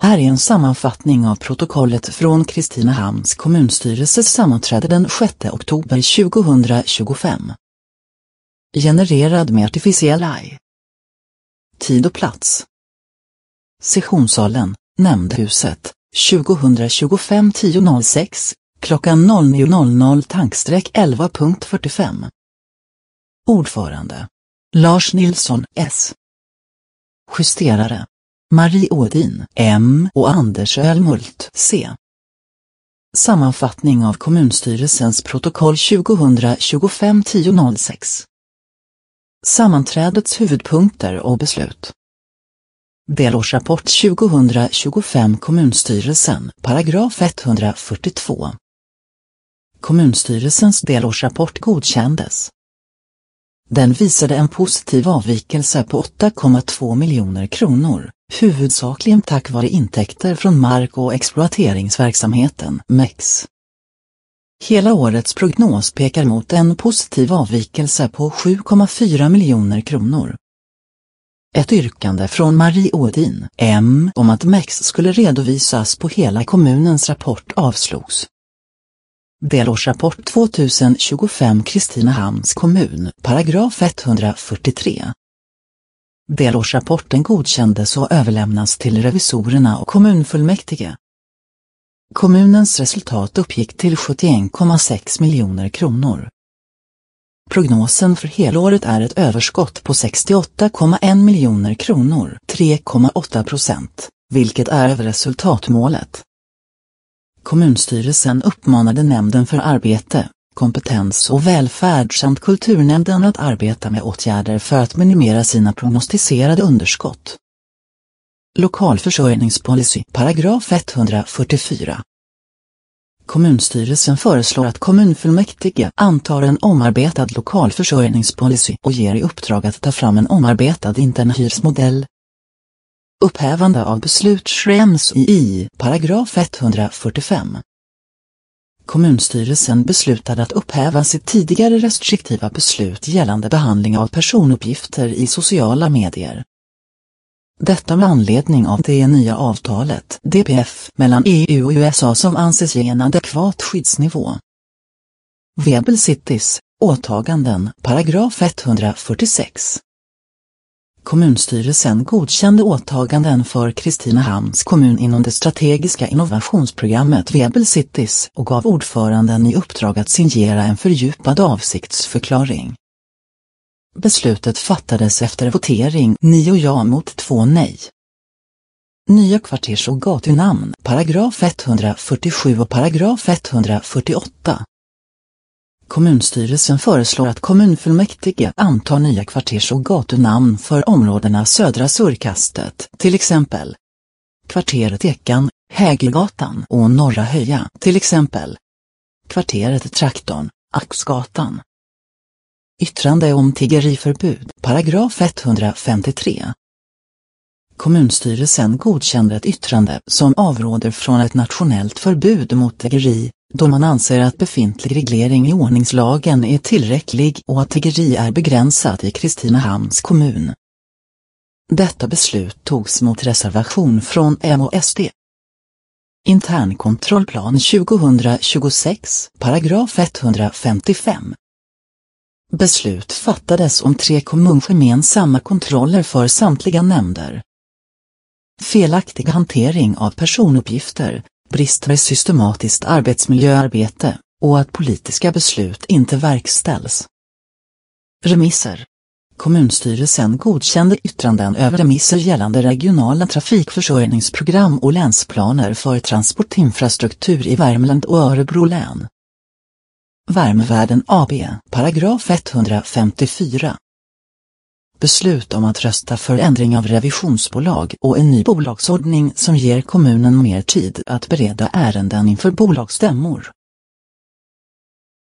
Här är en sammanfattning av protokollet från Kristinehamns kommunstyrelses sammanträde den 6 oktober 2025. Genererad med artificiell AI. Tid och plats. Sessionssalen, Nämndhuset, 2025 10.06, klockan 09.00 11.45. Ordförande. Lars Nilsson, S. Justerare. Marie Ådin, M. och Anders Ölmult, C. Sammanfattning av kommunstyrelsens protokoll 2025 10.06. Sammanträdets huvudpunkter och beslut. Delårsrapport 2025 Kommunstyrelsen, paragraf 142. Kommunstyrelsens delårsrapport godkändes. Den visade en positiv avvikelse på 8,2 miljoner kronor, huvudsakligen tack vare intäkter från mark- och exploateringsverksamheten, MEX. Hela årets prognos pekar mot en positiv avvikelse på 7,4 miljoner kronor. Ett yrkande från Marie Ådin, M, om att MEX skulle redovisas på hela kommunens rapport avslogs. Delårsrapport 2025 Kristinehamns kommun, paragraf 143. Delårsrapporten godkändes och överlämnas till revisorerna och kommunfullmäktige. Kommunens resultat uppgick till 71,6 miljoner kronor. Prognosen för helåret är ett överskott på 68,1 miljoner kronor, 3,8%, vilket är över resultatmålet. Kommunstyrelsen uppmanade nämnden för arbete, kompetens och välfärd samt kulturnämnden att arbeta med åtgärder för att minimera sina prognostiserade underskott. Lokalförsörjningspolicy, paragraf 144. Kommunstyrelsen föreslår att kommunfullmäktige antar en omarbetad lokalförsörjningspolicy och ger i uppdrag att ta fram en omarbetad internhyresmodell. Upphävande av beslut Schrems i paragraf 145. Kommunstyrelsen beslutade att upphäva sitt tidigare restriktiva beslut gällande behandling av personuppgifter i sociala medier. Detta med anledning av det nya avtalet DPF mellan EU och USA som anses ge en adekvat skyddsnivå. Webel Cities, åtaganden, paragraf 146. Kommunstyrelsen godkände åtaganden för Kristinehamns kommun inom det strategiska innovationsprogrammet Webel Cities och gav ordföranden i uppdrag att signera en fördjupad avsiktsförklaring. Beslutet fattades efter votering 9 ja mot 2 nej. Nya kvarters- och gatunamn, paragraf 147 och paragraf 148. Kommunstyrelsen föreslår att kommunfullmäktige antar nya kvarters- och gatunamn för områdena Södra Surkastet, till exempel kvarteret Ekan, Hägergatan och Norra Höja, till exempel kvarteret Traktorn, Axgatan. Yttrande om tiggeriförbud, paragraf 153. Kommunstyrelsen godkände ett yttrande som avråder från ett nationellt förbud mot tiggeri, då man anser att befintlig reglering i ordningslagen är tillräcklig och att tiggeri är begränsat i Kristinehamns kommun. Detta beslut togs mot reservation från M och SD. Internkontrollplan 2026, paragraf 155. Beslut fattades om 3 kommungemensamma kontroller för samtliga nämnder. Felaktig hantering av personuppgifter, brister i systematiskt arbetsmiljöarbete och att politiska beslut inte verkställs. Remisser. Kommunstyrelsen godkände yttranden över remisser gällande regionala trafikförsörjningsprogram och länsplaner för transportinfrastruktur i Värmland och Örebro län. Värmevärden AB, paragraf 154. Beslut om att rösta för ändring av revisionsbolag och en ny bolagsordning som ger kommunen mer tid att bereda ärenden inför bolagsstämmor.